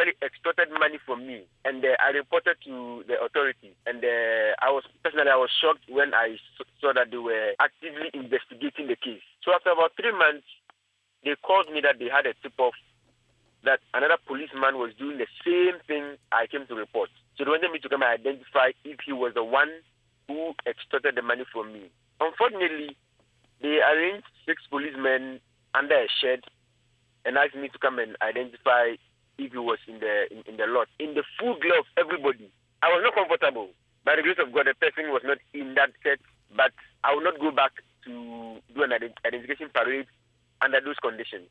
actually extorted money from me, and I reported to the authorities. And I was shocked when I saw that they were actively investigating the case. So after about 3 months, they called me that they had a tip-off that another policeman was doing the same thing I came to report. So they wanted me to come and identify if he was the one who extorted the money from me. Unfortunately, they arranged 6 policemen under a shed and asked me to come and identify if he was in the lot. In the full glove of everybody. I was not comfortable. By the grace of God, the person was not in that set, but I will not go back to do an identification parade under those conditions.